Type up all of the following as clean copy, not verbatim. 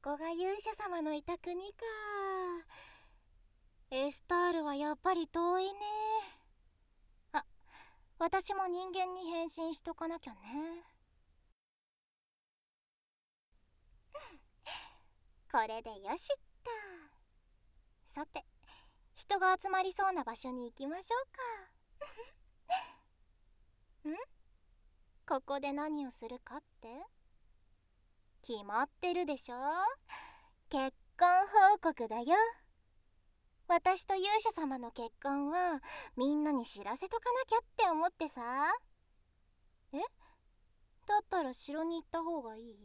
こが勇者様のいた国か。エスタールはやっぱり遠いね。あ、私も人間に変身しとかなきゃね。これでよしっと。さて、人が集まりそうな場所に行きましょうか。ん？ここで何をするかって決まってるでしょ。結婚報告だよ。私と勇者様の結婚はみんなに知らせとかなきゃって思ってさ。え？だったら城に行った方がいい？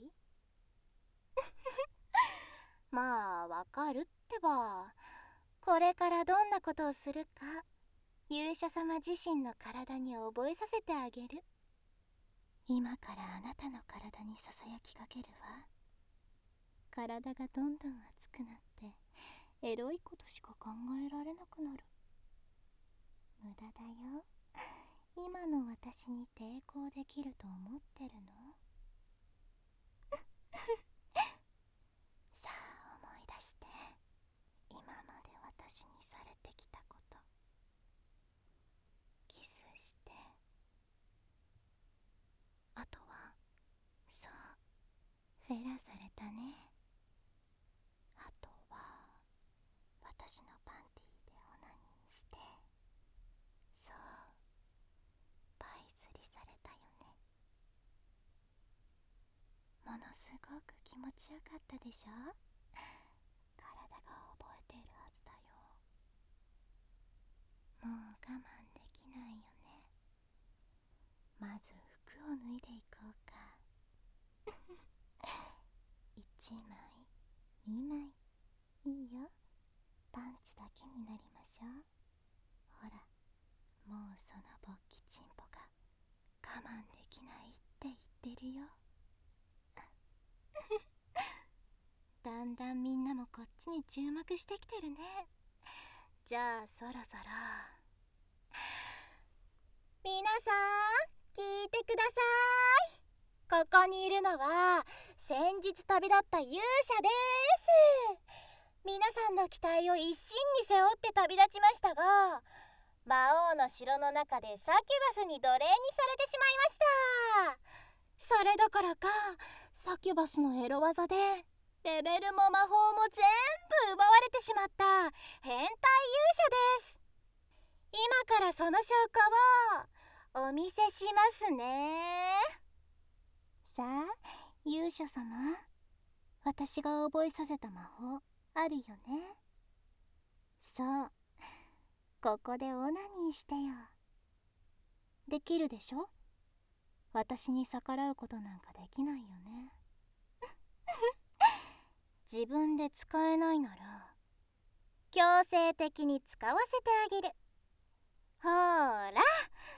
まあわかるってば。これからどんなことをするか勇者様自身の体に覚えさせてあげる。今からあなたの体にささやきかけるわ。体がどんどん熱くなってエロいことしか考えられなくなる。無駄だよ。今の私に抵抗できると思ってるの？さあ思い出して、今まで私にされてきたこと。キスして、あとはそうフェラされたね。あとは私のパンティーでオナニーして、そうパイ釣りされたよね。ものすごく気持ちよかったでしょ。体が覚えてるはずだよ。もう我慢できないよね。まず服を脱いでいこうか。1枚2枚いいよ。パンツだけになりましょう。ほら、もうその勃起チンポが我慢できないって言ってるよ。だんだんみんなもこっちに注目してきてるね。じゃあそろそろ皆さん聞いてください。ここにいるのは先日旅立った勇者です。皆さんの期待を一身に背負って旅立ちましたが、魔王の城の中でサキュバスに奴隷にされてしまいました。それどころかサキュバスのエロ技でレベルも魔法も全部奪われてしまった変態勇者です。今からその証拠をお見せしますね。さあ勇者様、私が覚えさせた魔法あるよね。そう、ここでオナニーしてよ。できるでしょ。私に逆らうことなんかできないよね。自分で使えないなら強制的に使わせてあげる。ほーら、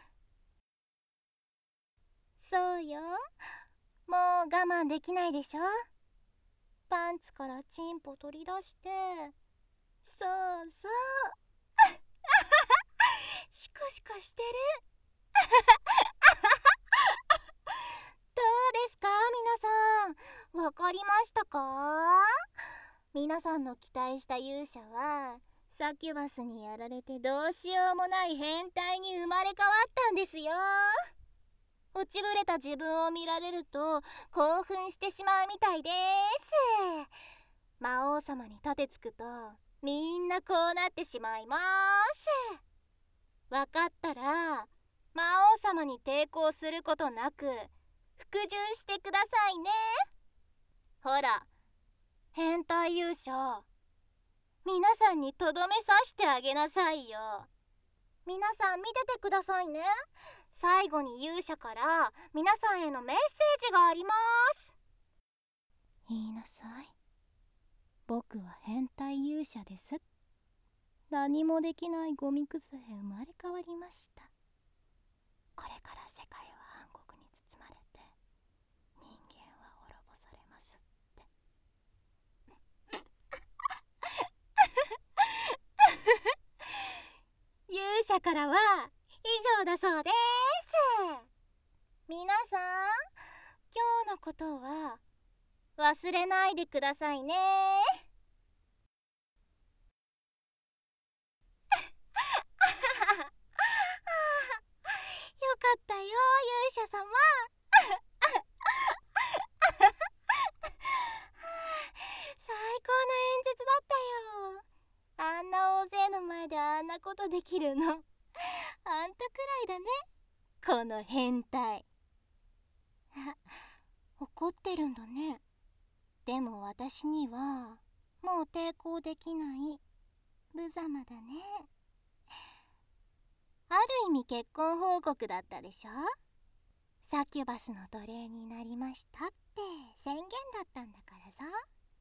そうよ。もう我慢できないでしょ。パンツからチンポ取り出して、そうそうシコシコしてる。どうですか皆さん、わかりましたか？皆さんの期待した勇者はサキュバスにやられてどうしようもない変態に生まれ変わったんですよ。落ちぶれた自分を見られると興奮してしまうみたいです。魔王様に盾つくとみんなこうなってしまいます。わかったら魔王様に抵抗することなく服従してくださいね。ほら、変態勇者、皆さんにとどめさしてあげなさいよ。皆さん見ててくださいね。最後に勇者から皆さんへのメッセージがあります。言いなさい。僕は変態勇者です。何もできないゴミくずへ生まれ変わりました。これから世界は暗黒に包まれて人間は滅ぼされますって勇者からは以上だそうです。皆さん、今日のことは忘忘れないでくださいね。よかったよ、勇者様。最高な演説だったよ。あんな大勢の前であんなことできるのあんたくらいだね、この変態。怒ってるんだね。でも私にはもう抵抗できない無様だね。ある意味結婚報告だったでしょ。サキュバスの奴隷になりましたって宣言だったんだからさ。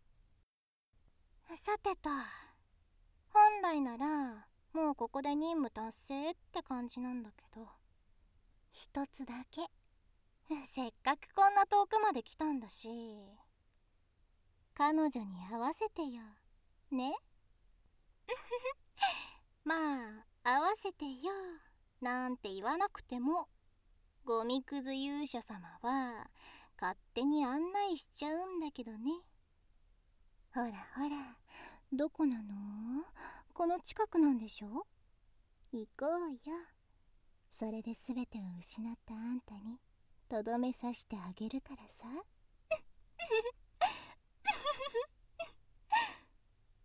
さてと、本来ならもうここで任務達成って感じなんだけど、一つだけ。せっかくこんな遠くまで来たんだし、彼女に合わせてよね。まあ合わせてよなんて言わなくても、ゴミくず勇者様は勝手に案内しちゃうんだけどね。ほらほら、どこなの？この近くなんでしょ？行こうよ。それで全てを失ったあんたにとどめさしてあげるからさ。